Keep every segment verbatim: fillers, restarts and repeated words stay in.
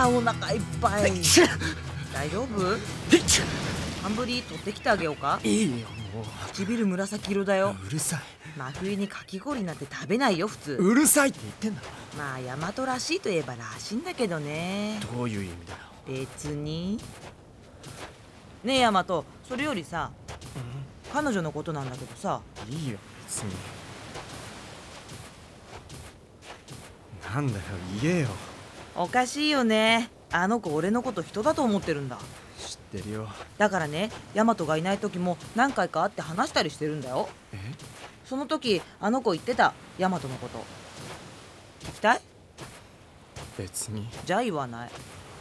ーお腹いっぱい。大丈夫？寒ブリ取ってきてあげようか？ いいよもう。 唇紫色だよ。 うるさい。 真冬にかき氷なんて食べないよ普通。 うるさいって言ってんだろ。 まあヤマトらしいといえばらしいんだけどね。 どういう意味だよ。 別に。ねえヤマト、それよりさ、 うん、 彼女のことなんだけどさ。 いいよ別に。なんだよ言えよ。 おかしいよね。あの子俺のこと人だと思ってるんだ。 知ってるよ。 だからね、ヤマトがいない時も何回か会って話したりしてるんだよ。 え？ その時あの子言ってた、ヤマトのこと。聞きたい？ 別に。 じゃあ言わない。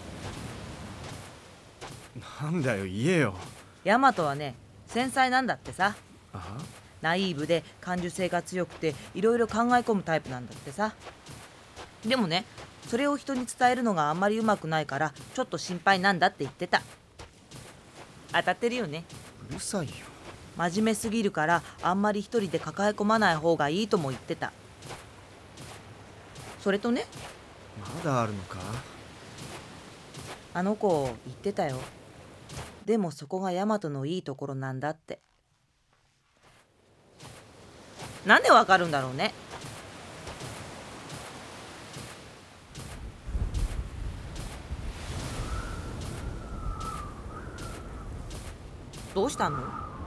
なんだよ言えよ。 ヤマトはね、繊細なんだってさ。 あ？ ナイーブで感受性が強くていろいろ考え込むタイプなんだってさ。でもね、それを人に伝えるのがあんまりうまくないからちょっと心配なんだって言ってた。当たってるよね。 うるさいよ。 真面目すぎるからあんまり一人で抱え込まない方がいいとも言ってた。それとね、 まだあるのか？ あの子言ってたよ。でもそこがヤマトのいいところなんだって。なんでわかるんだろうね。どうしたの？ お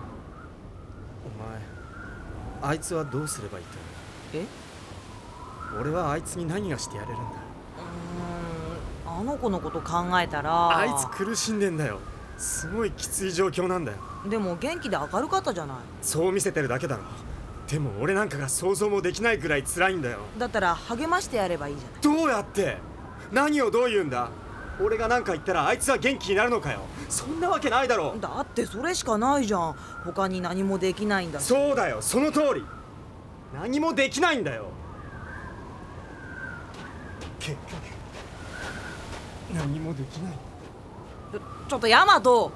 前、あいつはどうすればいいとえ？ 思う？俺はあいつに何がしてやれるんだ？ うーん、あの子のこと考えたら。 あいつ苦しんでんだよ。すごいきつい状況なんだよ。 でも元気で明るかったじゃない。 そう見せてるだけだろ。でも俺なんかが想像もできないくらい辛いんだよ。 だったら励ましてやればいいじゃない。 どうやって？何をどう言うんだ？俺が何か言ったらあいつは元気になるのかよ。そんなわけないだろ。 だってそれしかないじゃん。他に何もできないんだし。 そうだよ、その通り。何もできないんだよ。結局何もできない。 ちょっとヤマト。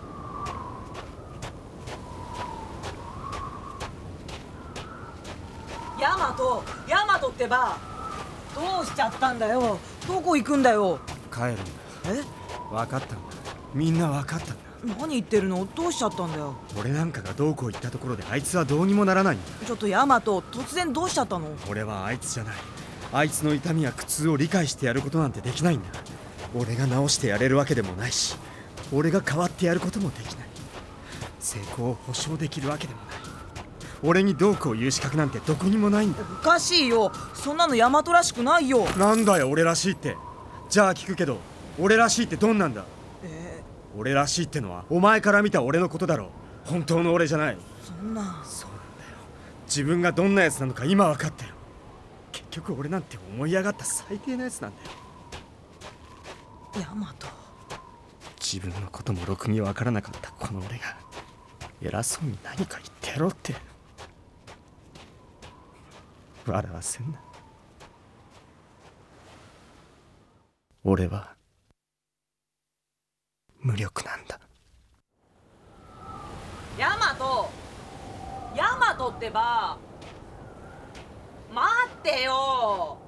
ヤマト、ヤマトってば、どうしちゃったんだよ。どこ行くんだよ。 帰るんだ。 え？ 分かったんだ。みんな分かったんだ。 何言ってるの？どうしちゃったんだよ。 俺なんかがどうこう言ったところであいつはどうにもならないんだ。 ちょっとヤマト、突然どうしちゃったの？ 俺はあいつじゃない。あいつの痛みや苦痛を理解してやることなんてできないんだ。俺が治してやれるわけでもないし、俺が代わってやることもできない。成功を保証できるわけでもない。俺にどうこう言う資格なんてどこにもないんだ。 おかしいよ。そんなのヤマトらしくないよ。 なんだよ俺らしいって。じゃあ聞くけど、俺らしいってどんなんだ？ え俺らしいってのはお前から見た俺のことだろ。本当の俺じゃない。 ー、そんな。 そうなんだよ。自分がどんなやつなのか今分かったよ。結局俺なんて思い上がった最低なやつなんだよ。 ヤマト。 自分のこともろくに分からなかったこの俺が偉そうに何か言ってやろうって。笑わせんな。俺は無力なんだ。 ヤマト、ヤマトってば、待ってよ。